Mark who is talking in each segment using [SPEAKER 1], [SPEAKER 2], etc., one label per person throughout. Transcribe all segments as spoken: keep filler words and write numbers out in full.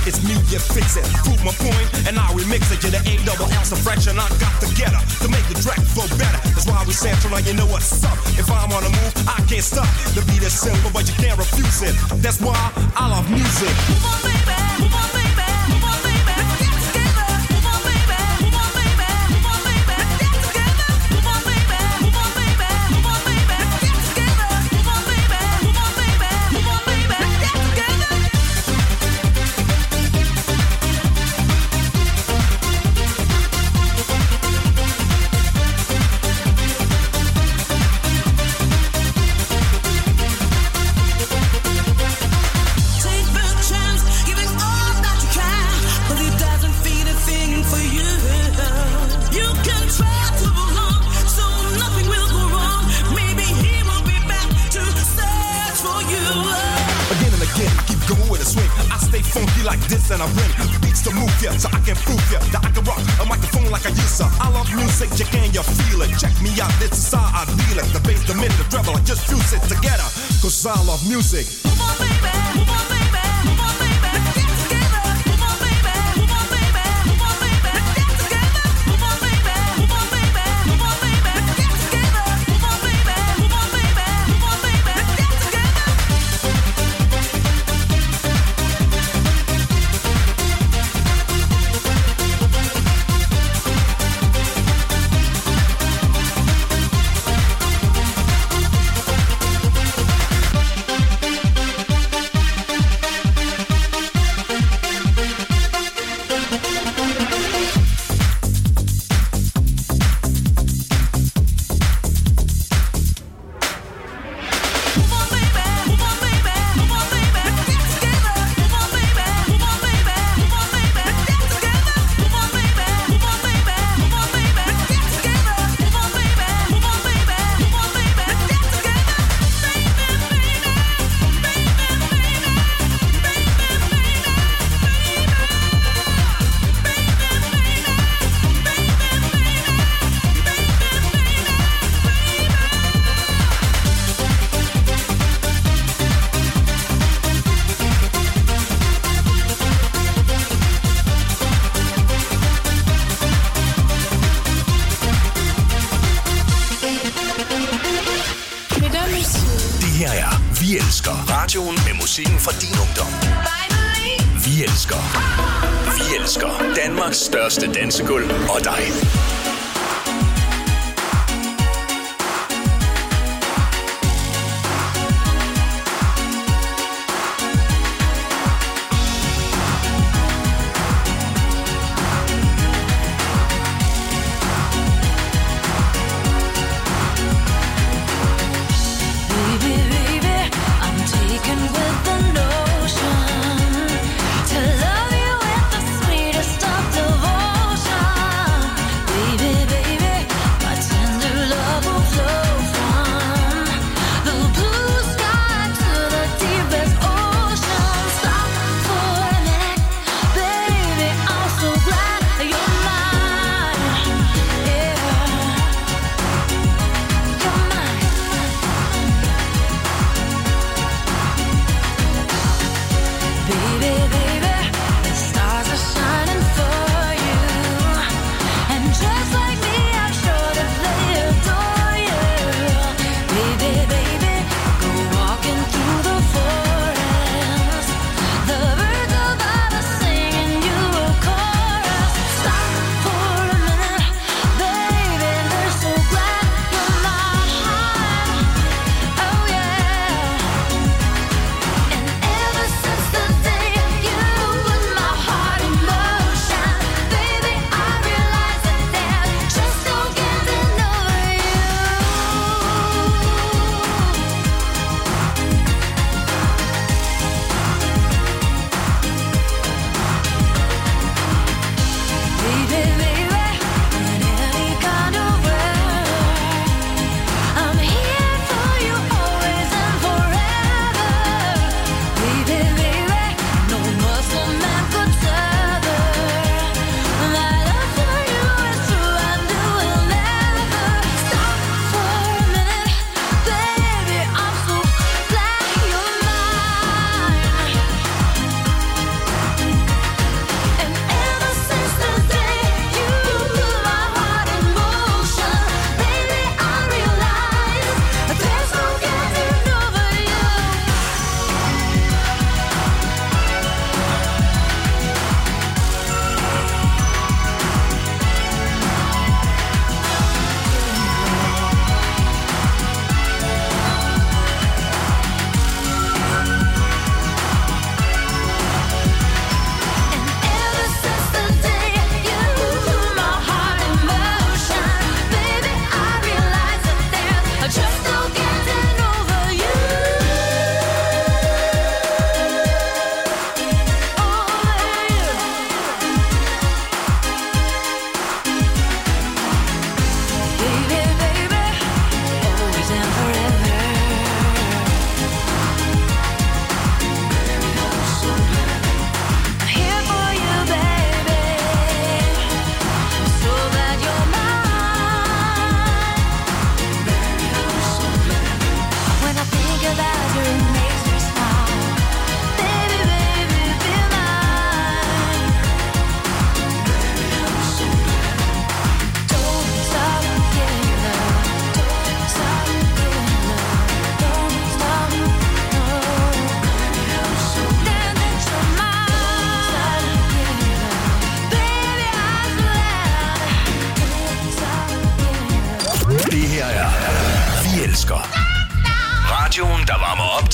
[SPEAKER 1] It's me, you fix it. Prove my point, and I remix it. You're the A double L's the fraction. I got to get her to make the track flow better. That's why we sample now. You know what's up. If I'm on a move, I can't stop. The beat is simple, but you can't refuse it. That's why I love music. Move on, baby. Move on, baby. Move on, baby. Let's get together. Move on, baby. Move on, baby. Move on, baby. Let's get together. Move on, baby. Move on, baby. Move on, baby. Let's get together. Move on, baby. Move on, baby. Move on, baby. Let's get together. Funky like this and I bring beats to move ya, so I can prove ya that I can rock a microphone like I used to. I love music, you can you feel it? Check me out, this is how I feel it. The bass, the mid, the treble, I just fuse it together. Cause I love music. Move on, baby, move on, baby, move on, baby. Let's get together. Move on, baby, move on, baby, move on, baby. Let's get together. Move on, baby, move on, baby, move on, baby. Let's get together. Move on, baby, move on, baby, move on, baby. Let's get together.
[SPEAKER 2] Musikken fra din ungdom. Vi elsker. Vi elsker Danmarks største dansegulv og dig.
[SPEAKER 3] Baby,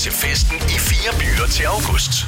[SPEAKER 2] til festen i fire byer til august.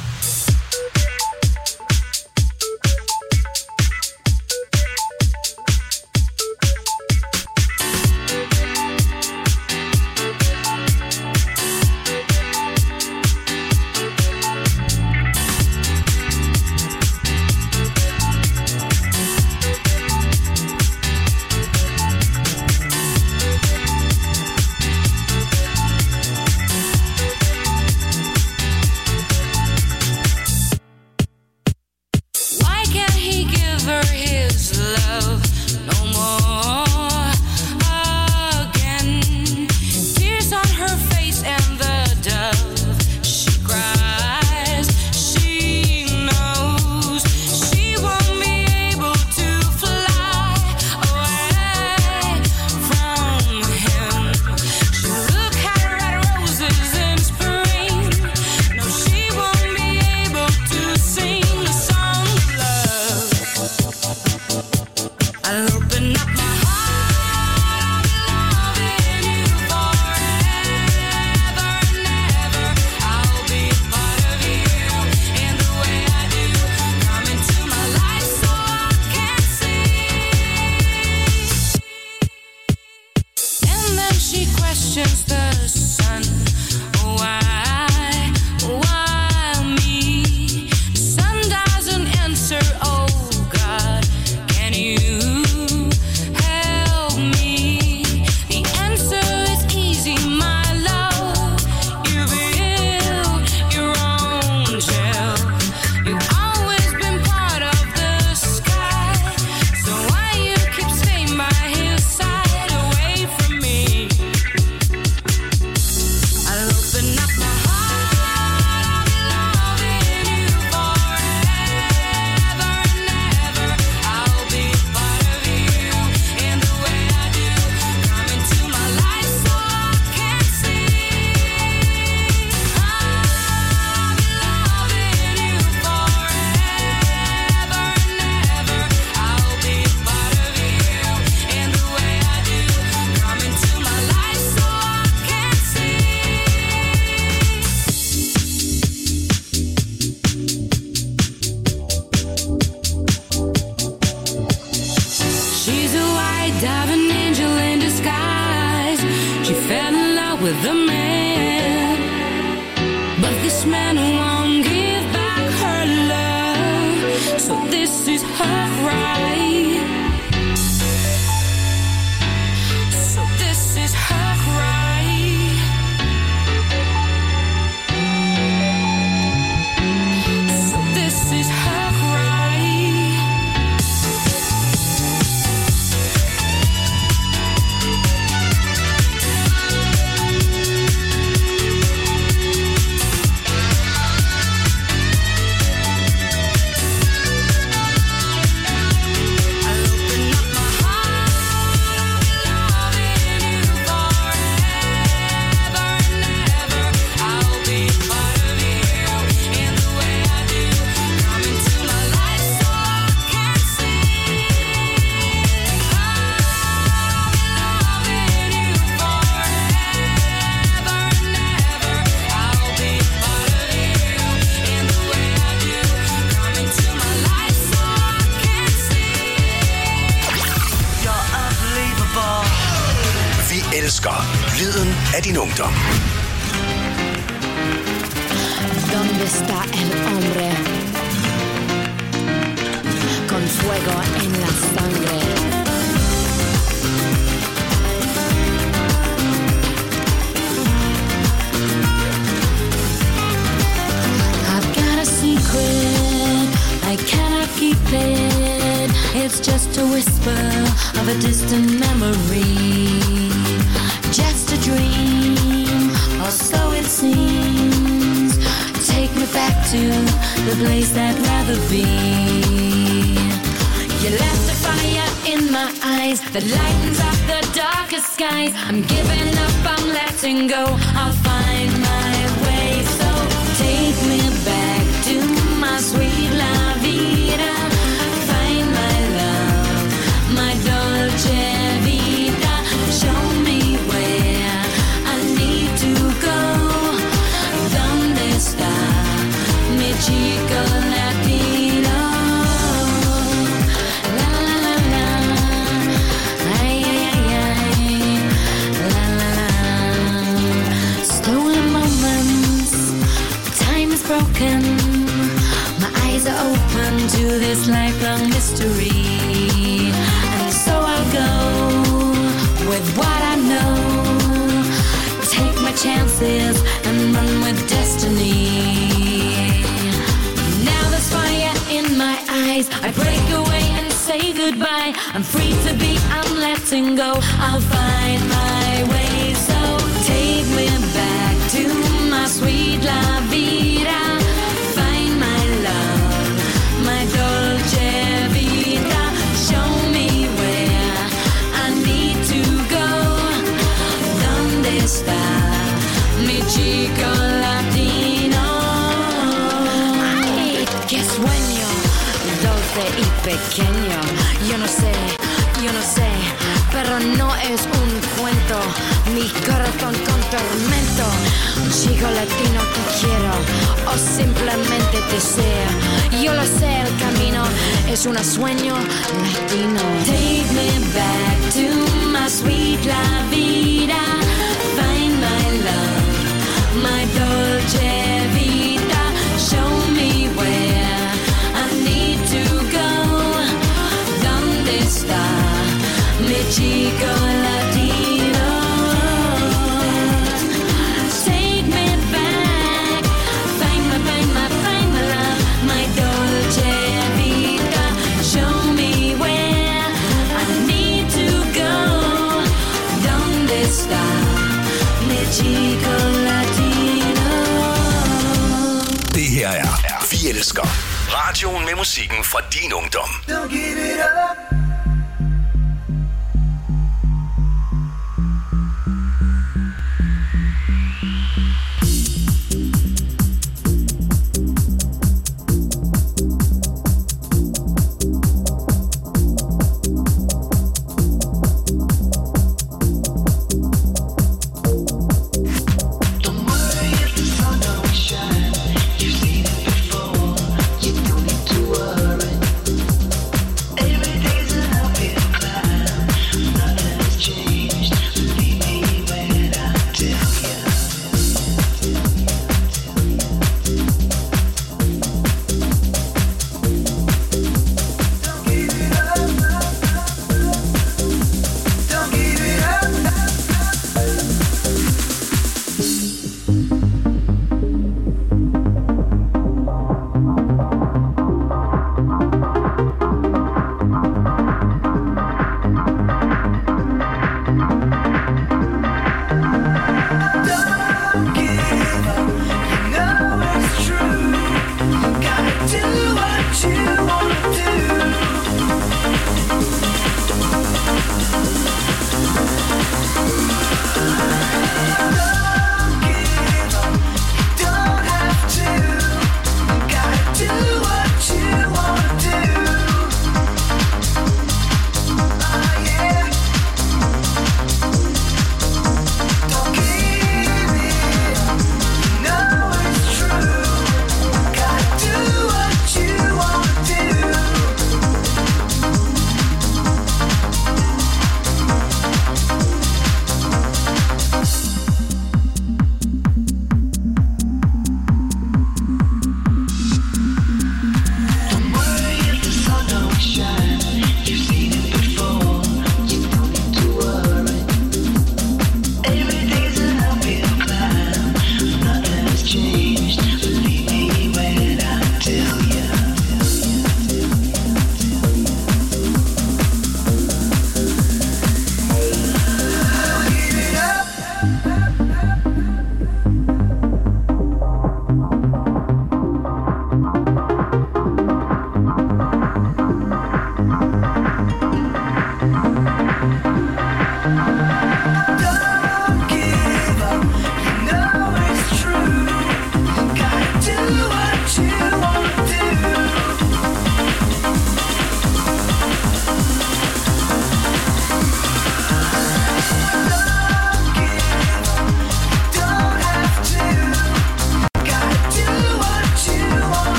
[SPEAKER 3] Lyden af din ungdom.
[SPEAKER 4] ¿Dónde está el hombre? Con fuego en la sangre. I've got a secret, I cannot keep it. It's just a whisper of a distant memory. Just a dream, or so it seems. Take me back to the place I'd rather be. You left a fire in my eyes that lightens up the darkest skies. I'm giving up, I'm letting go. I'll find my way. So take me back to my sweet la vida. Find my love, my dolce vita. Show me where I need to go. broken. My eyes are open to this lifelong mystery. And so I'll go with what I know. Take my chances and run with destiny. Now there's fire in my eyes. I break away and say goodbye. I'm free to be, I'm letting go. I'll find my way. So take me back to my sweet la vida. Find my love, my dolce vita. Show me where I need to go. ¿Dónde está mi chico latino? Ay, qué sueño dulce y pequeño. Yo no sé, yo no sé, pero no es un cuento. Mi corazón con tormento. Un chico latino que quiero o simplemente deseo. Yo lo sé, el camino es un sueño latino. Take me back to my sweet la vida. Find my love, my dolce vita. Show me where I need to go. ¿Dónde está mi chico latino? Take me back. Find my, find my, find my love, my dolce vita. Show me where I need to go. ¿Dónde está mi chico latino?
[SPEAKER 2] Det her er Vi Elsker. Radioen med musikken fra din ungdom.
[SPEAKER 5] Don't give it up.
[SPEAKER 6] Every day's a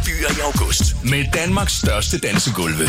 [SPEAKER 2] byer i august med Danmarks største dansegulve.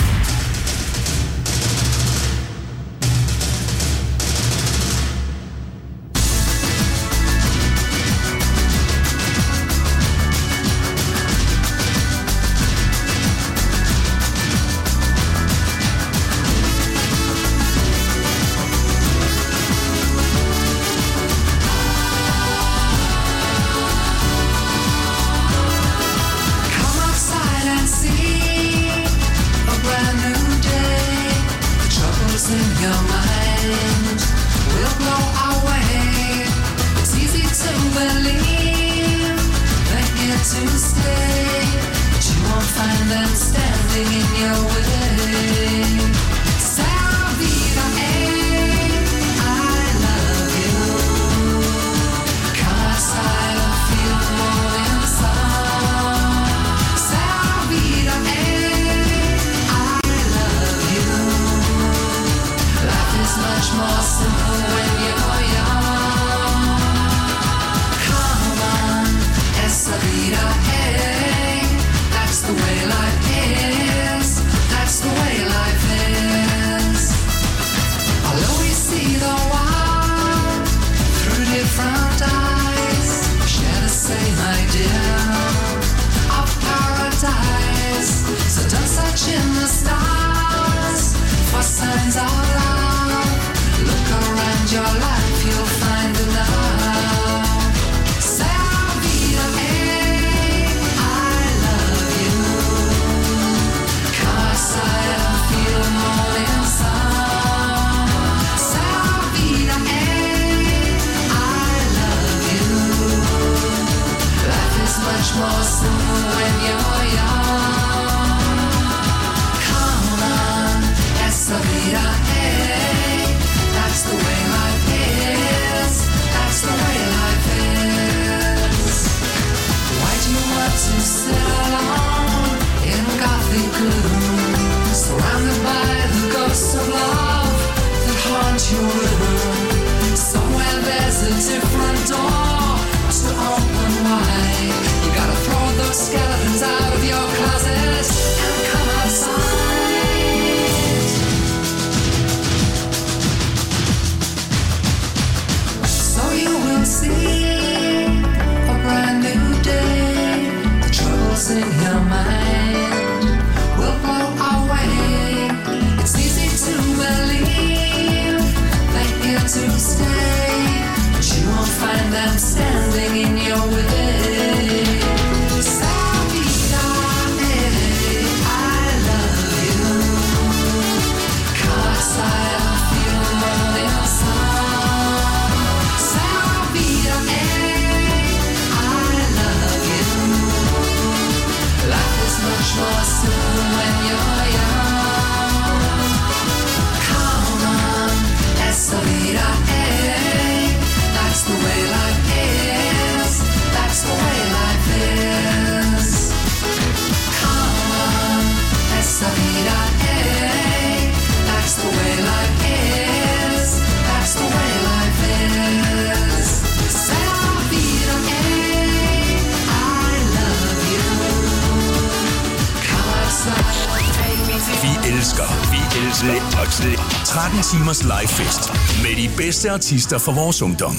[SPEAKER 2] tretten timers livefest med de bedste artister fra vores ungdom.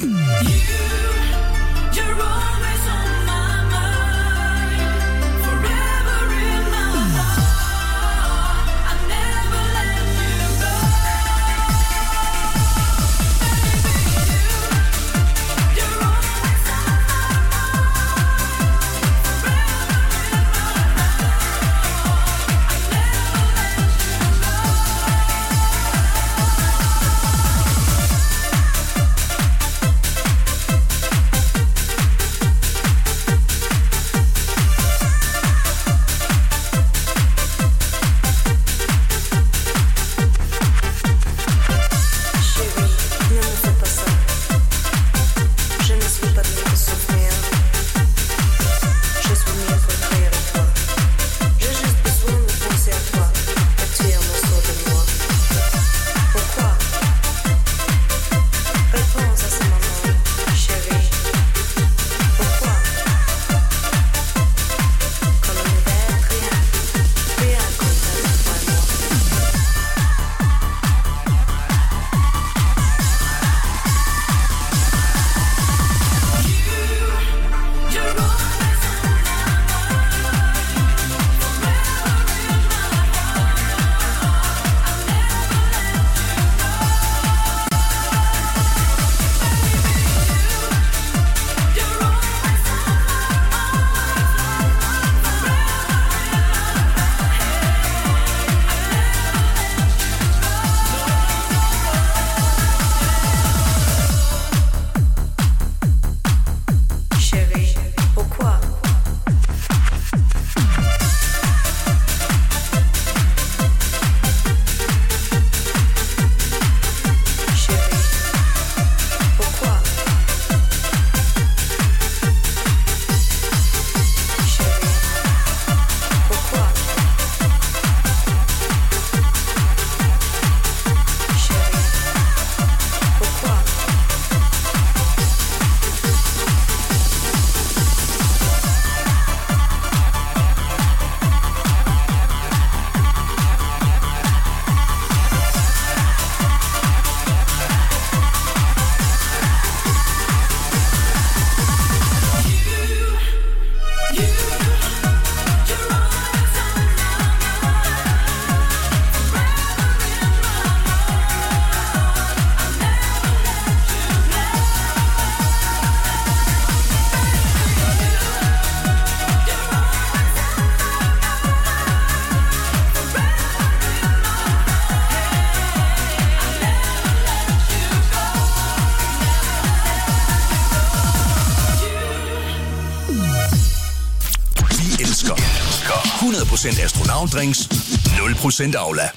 [SPEAKER 2] procent astronautdrinks, nul procent Aula.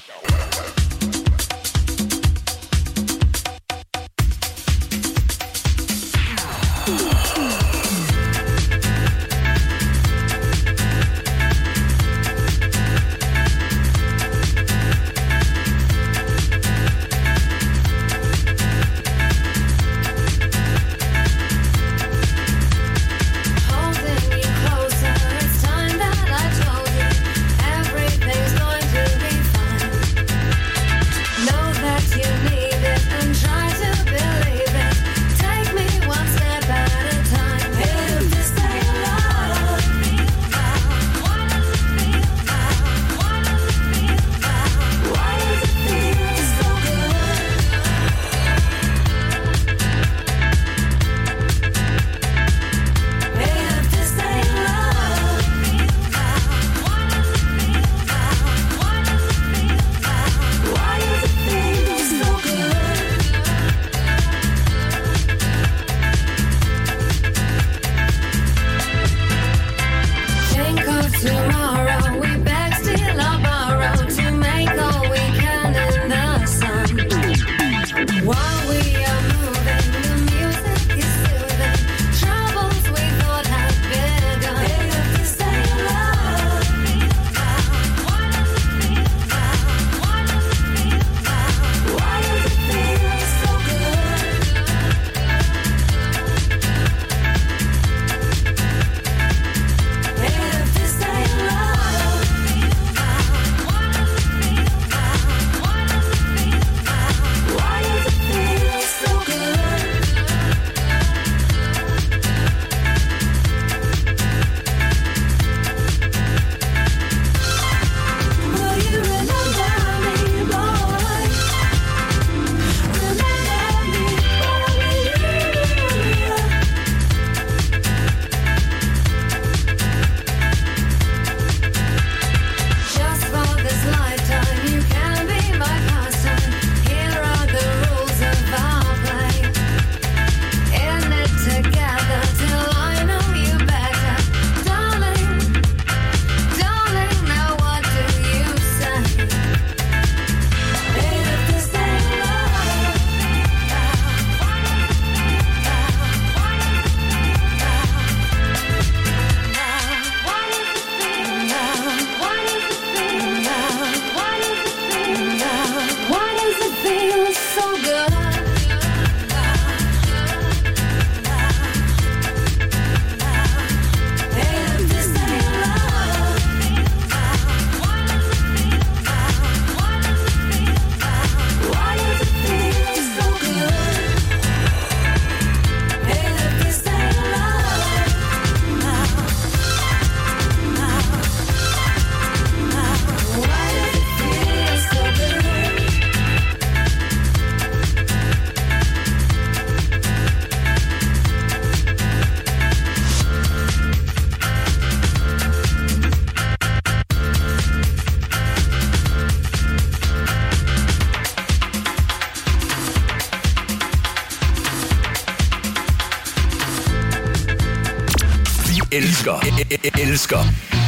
[SPEAKER 2] elsker, elsker.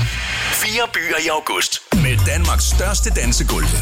[SPEAKER 2] Fire byer i august med Danmarks største dansegulve.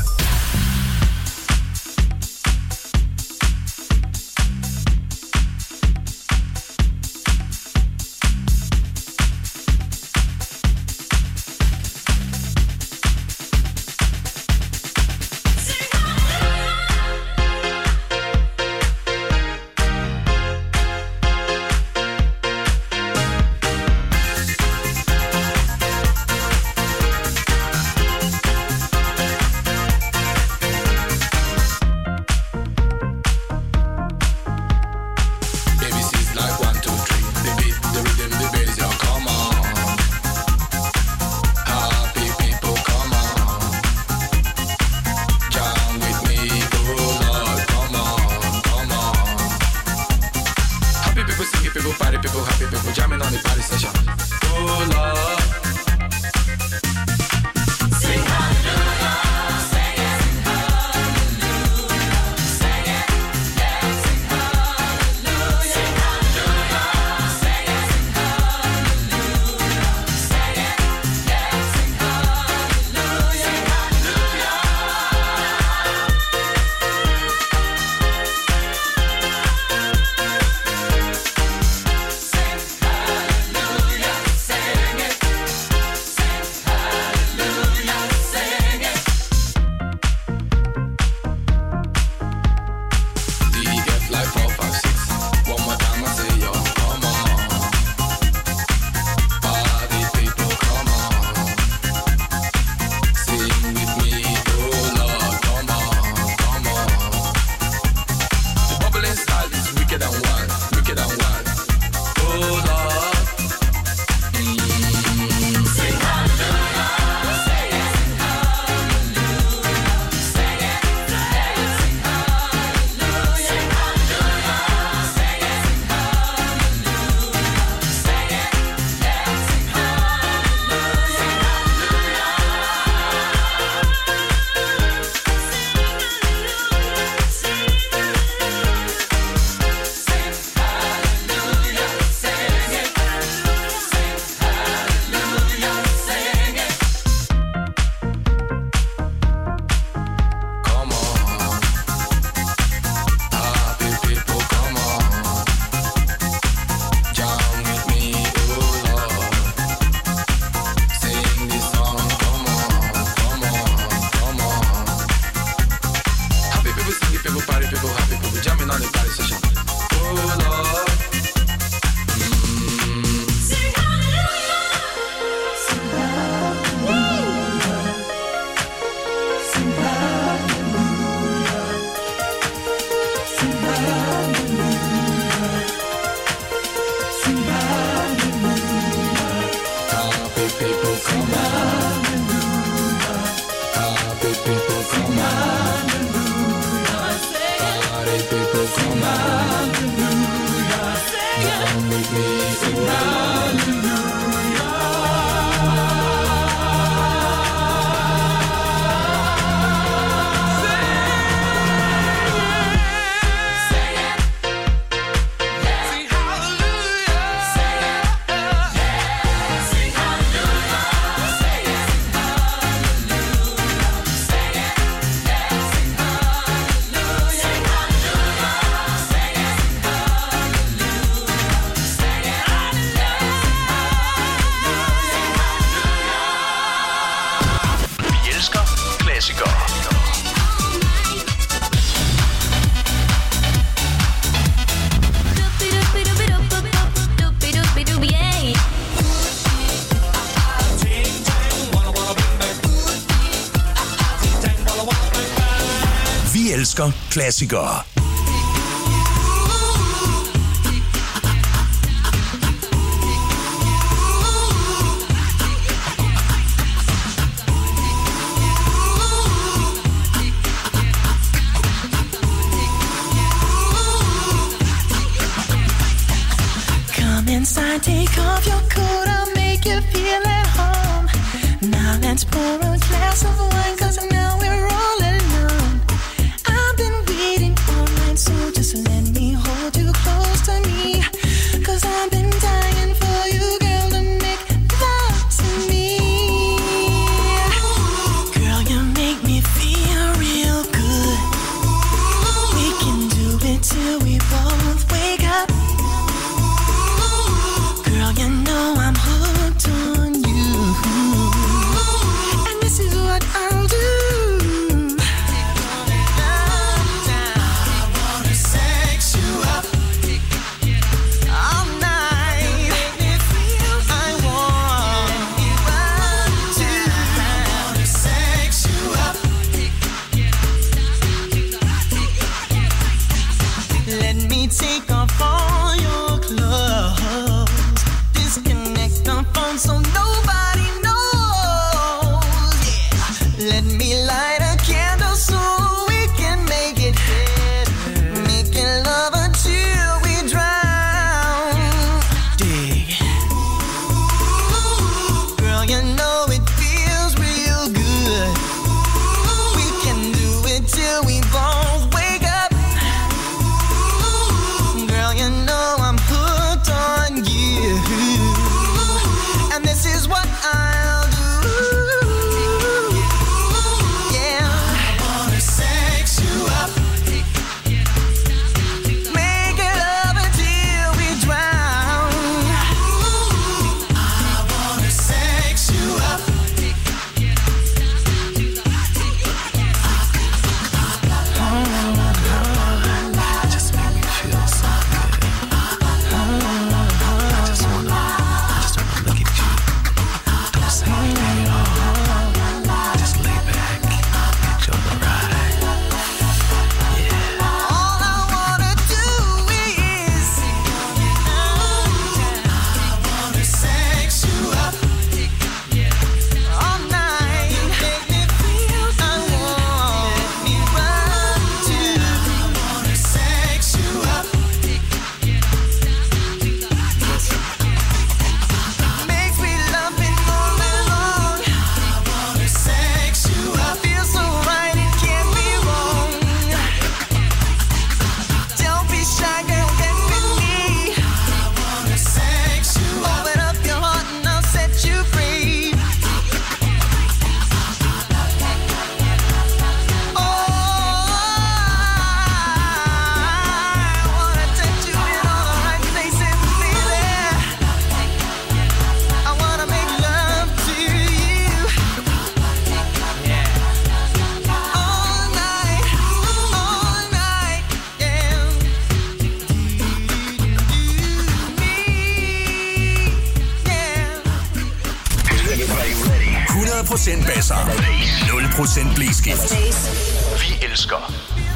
[SPEAKER 5] people, party people, happy people, jamming on the party session. Oh Lord.
[SPEAKER 2] Klassikere.
[SPEAKER 6] Come inside, take off your coat, I'll make you feel at home. Now let's pour a glass of wine, 'cause now we're all alone. So just let me hold you close to me, 'cause I've been dying for you, girl, to make love to me. Girl, you make me feel real good. We can do it till we both wake up. Girl, you know I'm hooked on you, and this is what I'll do. Take off all your clothes, disconnect the phone so nobody knows. Yeah, let me light a candle so we can make it better, making love until we drown. Dig, girl, you know it feels real good. We can do it till we both wake up.
[SPEAKER 2] procent basser. nul procent blæskift. Vi elsker.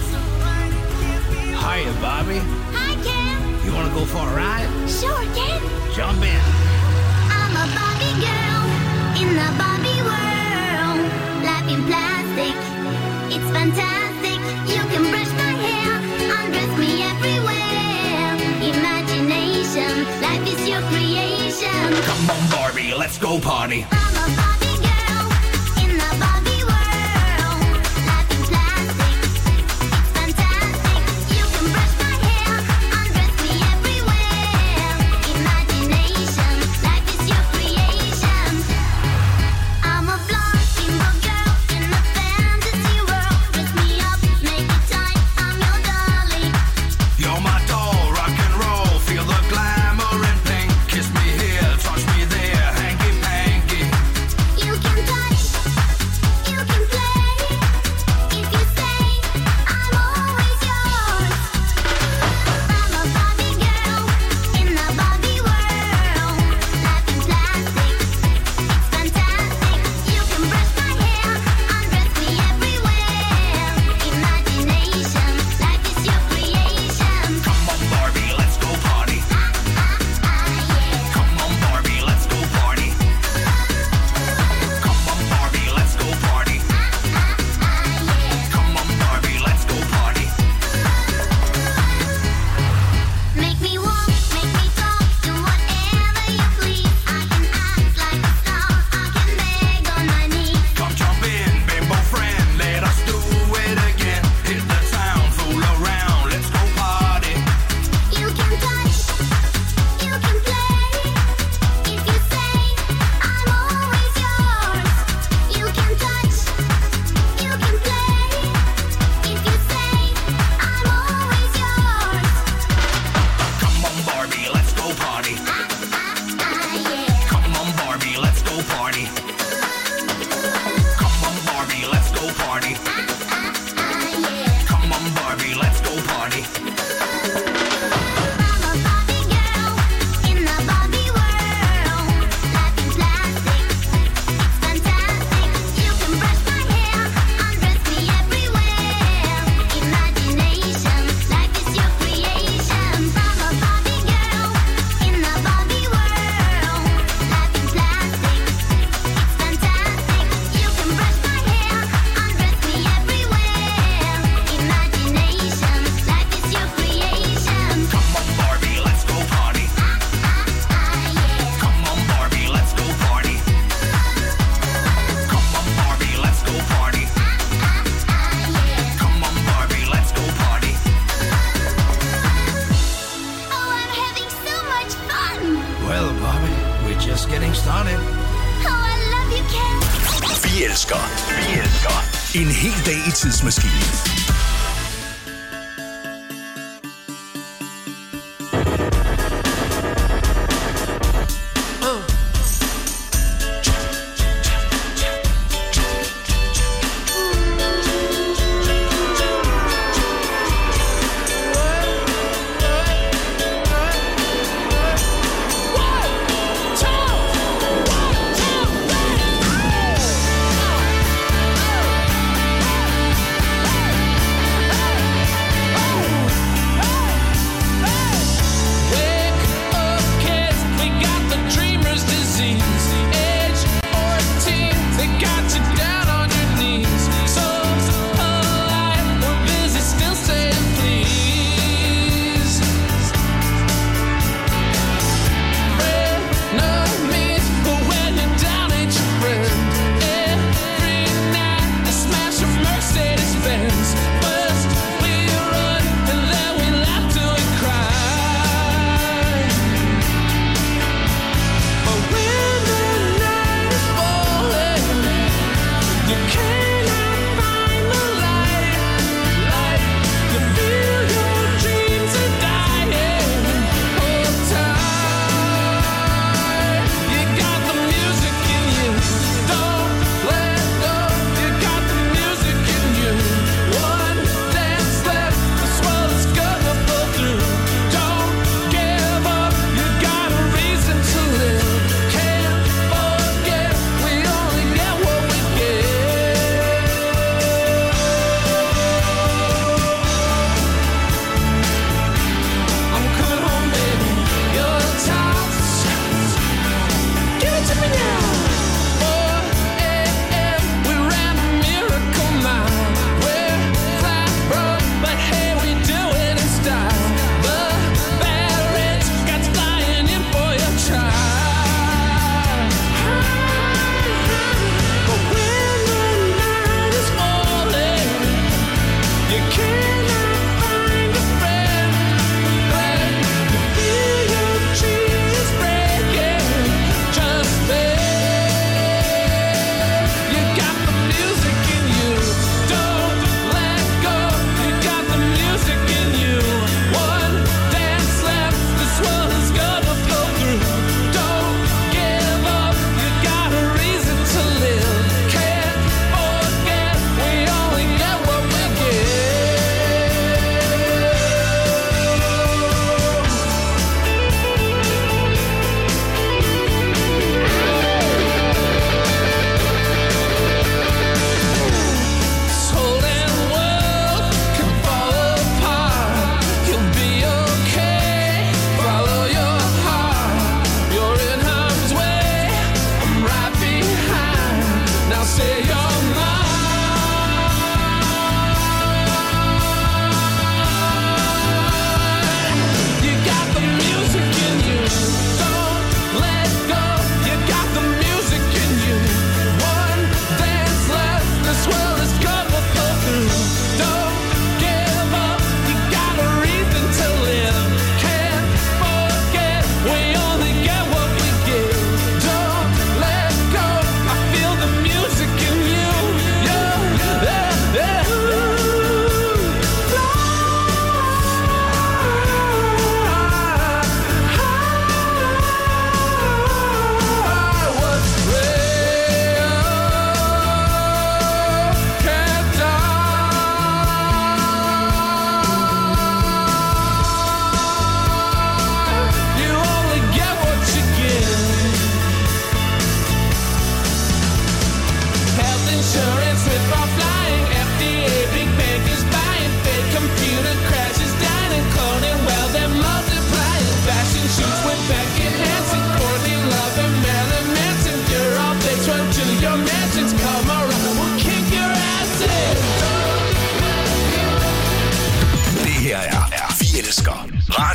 [SPEAKER 7] Hiya, Bobby.
[SPEAKER 8] Hi, Ken.
[SPEAKER 7] You wanna go for a ride?
[SPEAKER 8] Sure, Ken.
[SPEAKER 7] Jump in.
[SPEAKER 8] I'm a Barbie girl in the Barbie world. Life in plastic, it's fantastic. You can brush my hair, undress me everywhere. Imagination, life is your creation.
[SPEAKER 7] Come on, Barbie, let's go party.
[SPEAKER 8] I'm a Barbie girl in the Barbie world. Life in plastic, it's fantastic. You can brush my hair, undress me everywhere. Imagination, life is your creation. I'm a blonde single girl in a fantasy world. Dress me up, make it tight, I'm your dolly.
[SPEAKER 5] You're my doll, rock and roll, feel the glamour and pink. Kiss me here, touch me there, hanky panky.
[SPEAKER 8] You can touch, you can play. If you say I'm always yours. I'm a Barbie girl in the Barbie world. Life in plastic, it's fantastic. You can brush my hair, undress me everywhere. Imagination, life is your creation.
[SPEAKER 5] Come on, Barbie, let's go party.
[SPEAKER 8] Ah, ah, yeah.
[SPEAKER 5] Come on, Barbie, let's go party. Come on, Barbie, let's go party. Come on, Barbie, let's go party.
[SPEAKER 8] Make me walk, make me talk, do whatever you please. I can act like a star, I can beg on my knees.
[SPEAKER 5] Come jump in, bimbo friend, let us do it again. Hit the town, fool around, let's go party.
[SPEAKER 8] You can touch, you can play. If you say I'm always yours. You can touch, you can play. If you say I'm always yours.
[SPEAKER 5] Come on, Barbie, let's go party.
[SPEAKER 8] Ah, ah, yeah.
[SPEAKER 5] Come on, Barbie, let's go party. Come on, Barbie, let's go party.
[SPEAKER 8] Ah, yeah.
[SPEAKER 5] Come on, Barbie, let's go party.
[SPEAKER 8] I'm a Barbie girl in the Barbie world. Life in plastic, it's fantastic. You can brush my hair, undress me everywhere. Imagination, life is your creation. I'm a Barbie girl in the Barbie world. Life in plastic, it's fantastic. You can brush my hair, undress me everywhere. Imagination, life is your creation.
[SPEAKER 5] Come on, Barbie, let's go party. Come on, Barbie, let's go party. Come on, Barbie, let's go party. Come on, Barbie, let's go party.
[SPEAKER 8] Oh, I'm having so much fun.
[SPEAKER 7] Well, Bobby, we're just getting started.
[SPEAKER 8] Oh, I love you, Ken.
[SPEAKER 2] Vi elsker. Vi elsker. En hel dag i tidsmaskinen.
[SPEAKER 8] One, two, three.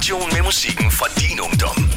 [SPEAKER 2] station med musikken fra din ungdom.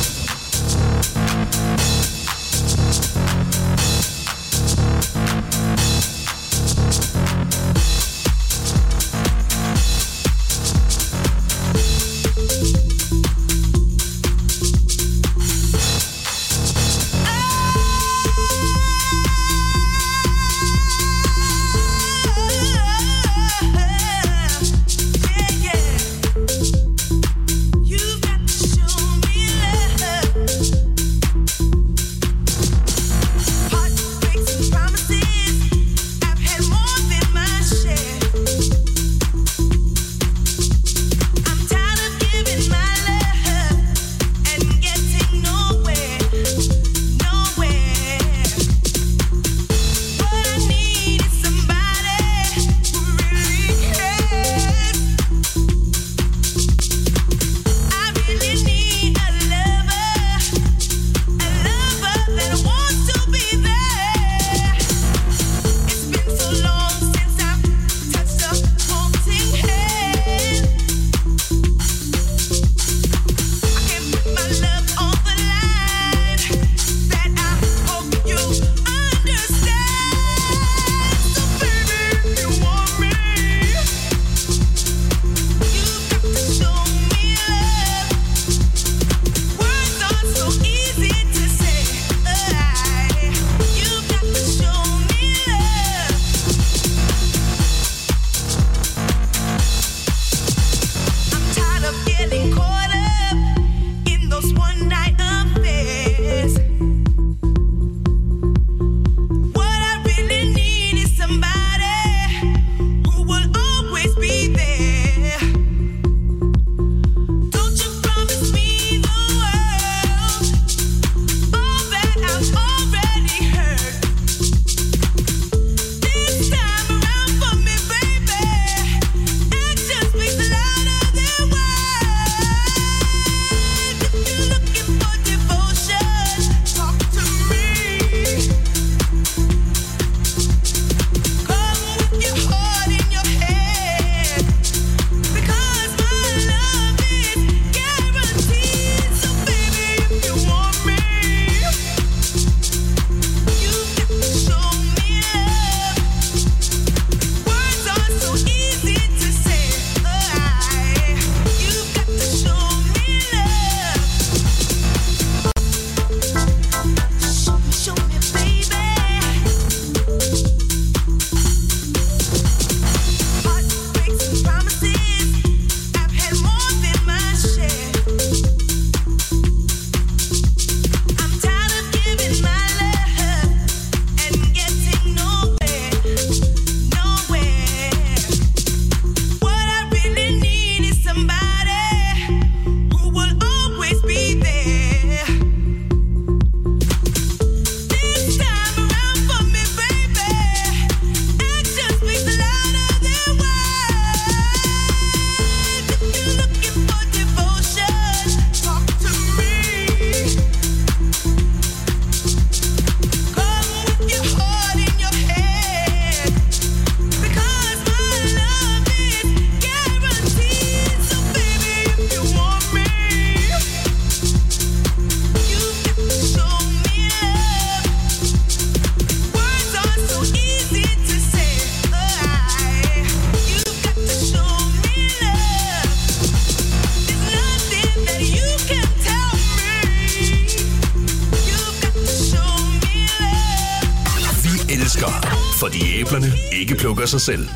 [SPEAKER 2] Fordi æblerne ikke plukker sig selv.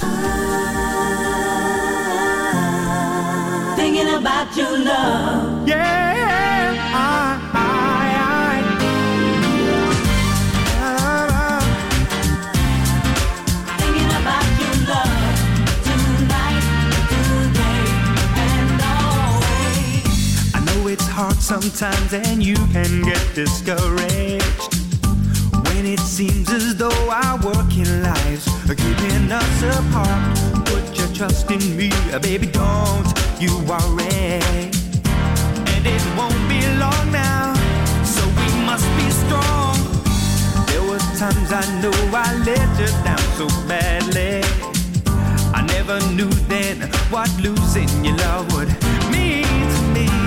[SPEAKER 9] Thinking about your love. Yeah, I, I, I. Thinking about your love tonight, today, and always.
[SPEAKER 6] I know it's hard sometimes and you can get discouraged when it seems as though our working lives are keeping us apart. Put your trust in me, baby, don't you worry. And it won't be long now, so we must be strong. There was times I know I let you down so badly. I never knew then what losing your love would mean to me.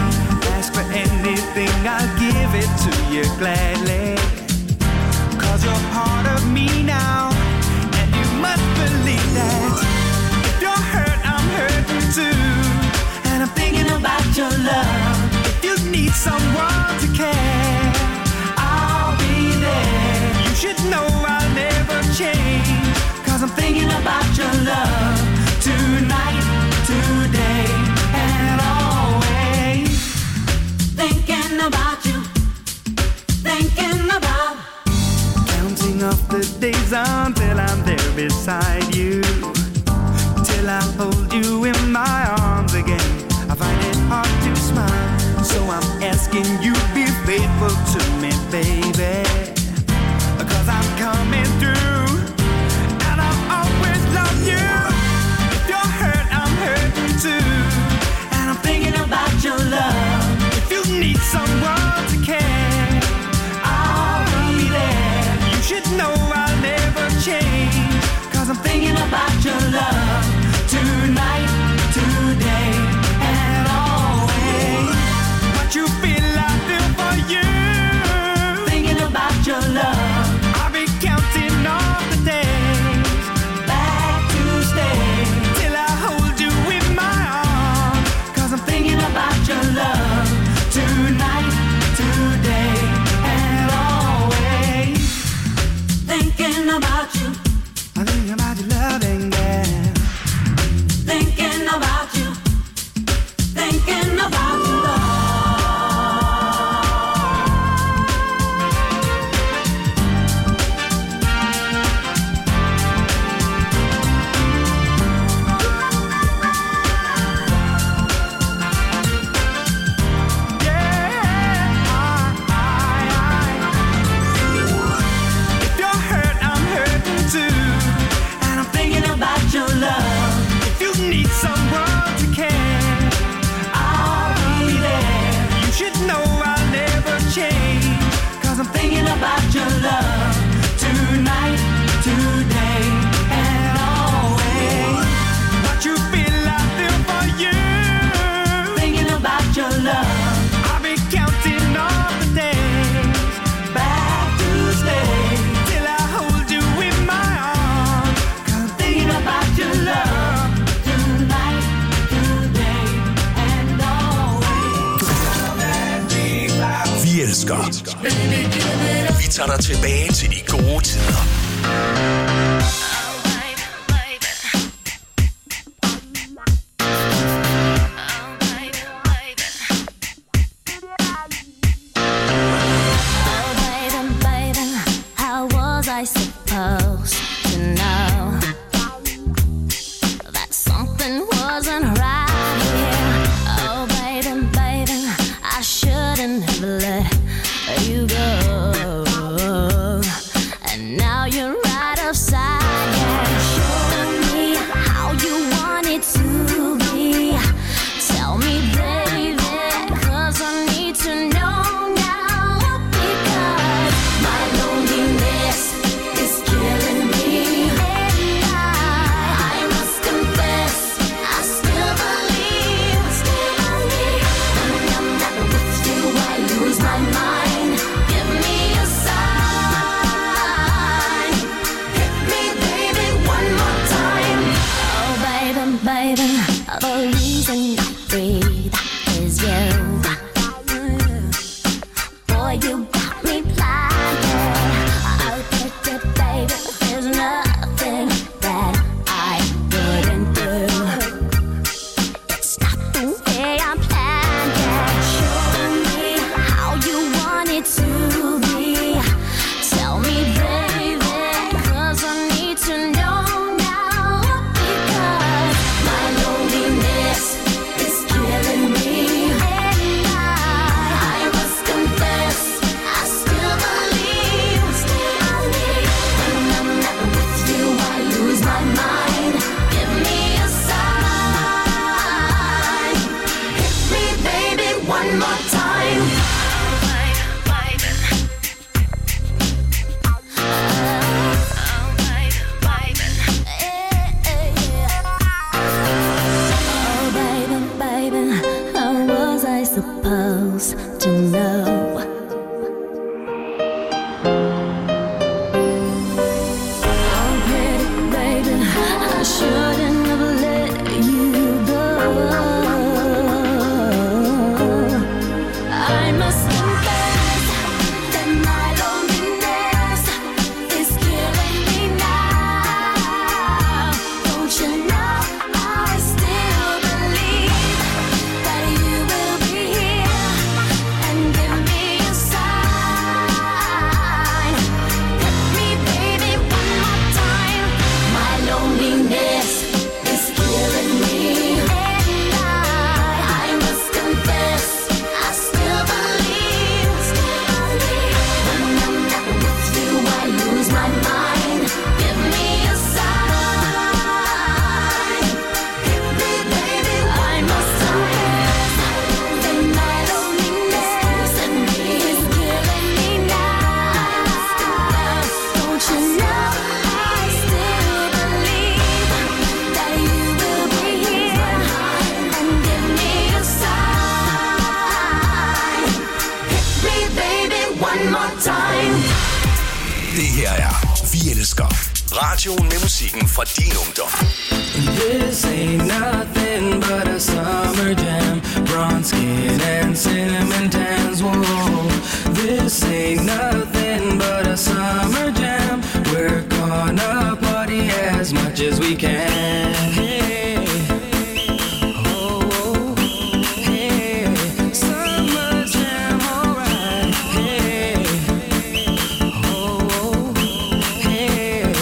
[SPEAKER 9] you gladly. Cause you're part of me now, and you must believe that. If you're hurt, I'm hurting too, and I'm thinking about your love. If you need someone to care, I'll be there. You should know I'll never change, cause I'm thinking about your love tonight, today, and always.
[SPEAKER 6] Thinking about you, thinking about.
[SPEAKER 9] Counting up the days until I'm there beside you, till I hold you in my arms again. I find it hard to smile, so I'm asking you be faithful to me, baby, cause I'm coming through, and I'll always love you. If you're hurt, I'm hurting too, and I'm thinking about your love. If you need someone to care, I'll be there. You should know I'll never change, cause I'm thinking about your love tonight, today, and always. What you feel, I feel for you. Thinking about your love, I'll be counting all the days back to stay, till I hold you in my arms, cause I'm thinking about your love tonight, today, and always.
[SPEAKER 6] Thinking about you,
[SPEAKER 9] I'm thinking about your loving, yeah.
[SPEAKER 6] thinking about you, thinking about your love.
[SPEAKER 9] If you're hurt, I'm hurting too, and I'm thinking about your love. If you need someone to care, I'll be there. You should know I'll never change, cause I'm thinking about your love tonight, today, and always. What you feel, I feel for you. Thinking about your love, I'll be counting all the days back to stay, till I hold you in my arms, cause I'm thinking about your love tonight, today, and always.
[SPEAKER 2] Vi elsker. Vi tager dig tilbage til de gode tider.
[SPEAKER 4] Oh, baby, baby, how was I supposed to know that something wasn't right here? Oh, baby, baby, I shouldn't have let you go. And now you're right upside down. Show me how you want it to be. Tell me, baby, cause I need to know now. Because my loneliness is killing me. And I, I must confess, I still believe, still believe. When I'm not with you, I lose my mind. Give me a sign. Hit me, baby, one more time. Oh, baby, baby, the reason I breathe is you. Boy, you got me blinded. I'll take it, baby. There's nothing that I wouldn't do. It's not the way I planned it. Show me how you want it to be. Tell me, baby, cause I need to know now. Because my loneliness is killing me. And I, I must confess, I still believe, still believe. When I'm not with you, I lose my mind. Give me a sign. Hit me, baby, one more time. Oh, baby, baby, how was I supposed to know
[SPEAKER 2] Det her er Vi Elsker. Radioen med musikken fra din ungdom.
[SPEAKER 6] This ain't nothing but a summer jam. Bronze skin and cinnamon tans. Whoa. This ain't nothing but a summer jam. We're gonna party as much as we can. Hey. Oh, hey. Summer jam, alright. Hey. Oh, hey.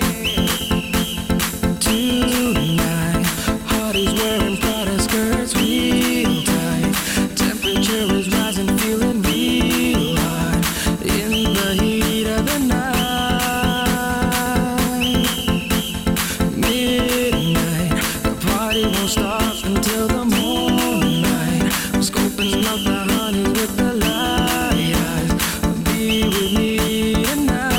[SPEAKER 6] Tonight, Hardy's wearing Prada skirts real tight. Temperature is rising, feeling real hot in the heat of the night. Midnight, the party won't stop until the morning light. I'm scoping out the honey with the light eyes. Be with me tonight.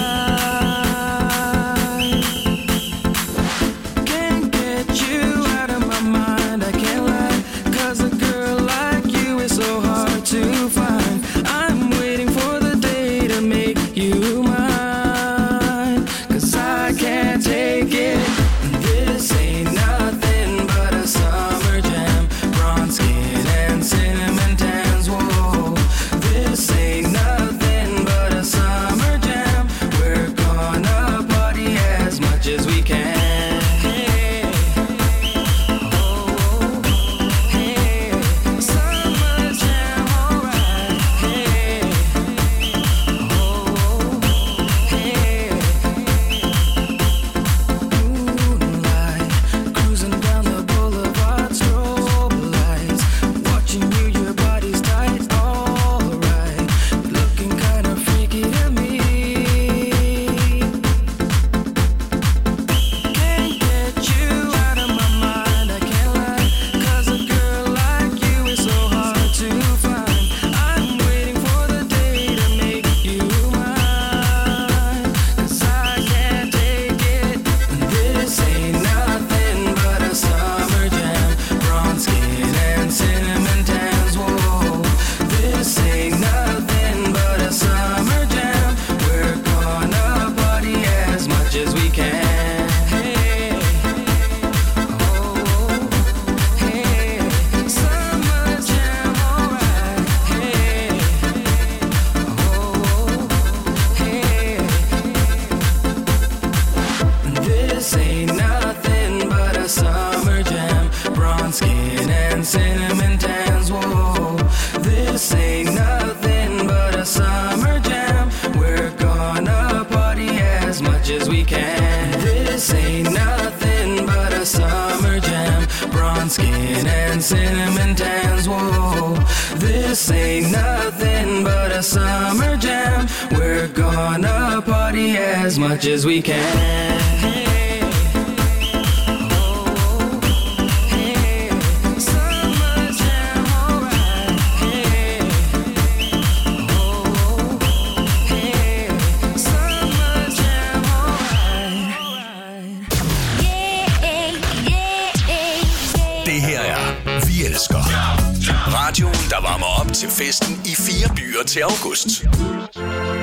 [SPEAKER 6] Can't get you out of my mind, I can't lie. Cause a girl like you is so hard to find. I'm waiting for the day to make you mine. Cause I can't take it. This ain't nothing but a summer jam. Bronze skin and cinnamon tans. Whoa. This ain't nothing but a summer jam. We're gonna party as much as we can. Hey. Oh, hey. Summer jam, alright. Hey. Oh, hey. Moonlight, cruising down the boulevard, strobe lights. Watching you, your body's tight, alright. Looking kinda freaky to me. Can't get you out of my mind, I can't lie. Cause a girl like you is so hard to find. I'm waiting for the day to make you mine. Cause I can't take it. This ain't nothing but a summer jam. Bronze skin and cinnamon tans. Whoa. This ain't nothing but a summer jam. We're gonna party as much as we can. Hey. Oh, hey. Summer jam, alright. Hey. Oh, hey. This ain't nothing but a summer jam. Bronze skin and cinnamon tans. Whoa. This ain't nothing but a summer jam. We're gonna party as much as we can. This ain't nothing but a summer jam. Bronze skin and cinnamon tans. Whoa. This ain't nothing but a summer jam. We're gonna party as much as we can. Hey. Oh, hey. Summer jam, alright. Hey. Oh, hey. Summer jam, alright.
[SPEAKER 2] Det her er Vi Elsker. Radioen, der varmer op til festen i fire byer til august.